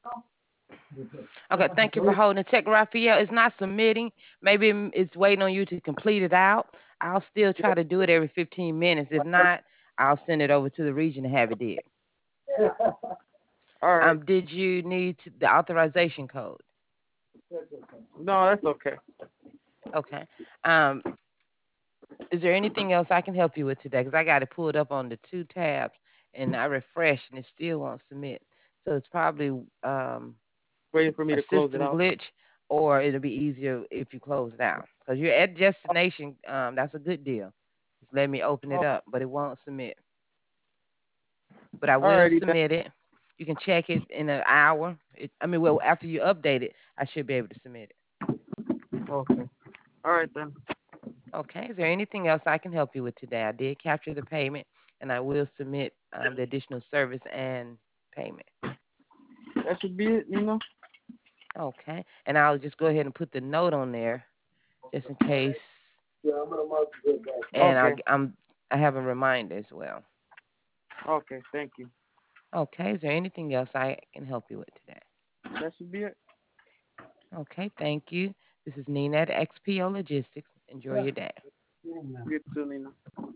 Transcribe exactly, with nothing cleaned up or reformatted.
Okay, thank you for holding it. Tech Raphael is not submitting. Maybe mm, it's waiting on you to complete it out. I'll still try to do it every fifteen minutes. If not, I'll send it over to the region to have it did. All right. Um, did you need to- the authorization code? No, that's okay. Okay. Um, is there anything else I can help you with today? Because I got it pulled up on the two tabs and I refreshed and it still won't submit. So it's probably um, Waiting for me a to close it system out. glitch, or it'll be easier if you close it out. Because you're at destination. Um, that's a good deal. Just let me open it Oh, up, but it won't submit. But I will alrighty then. submit it. You can check it in an hour. It, I mean, well, after you update it, I should be able to submit it. Okay. All right then. Okay. Is there anything else I can help you with today? I did capture the payment, and I will submit um, the additional service and payment. That should be it, Nina. Okay. And I'll just go ahead and put the note on there just in case. And I, Okay. I'm I have a reminder as well. Okay. Thank you. Okay. Is there anything else I can help you with today? That should be it. Okay. Thank you. This is Nina at X P O Logistics. Enjoy your day. You too, Nina.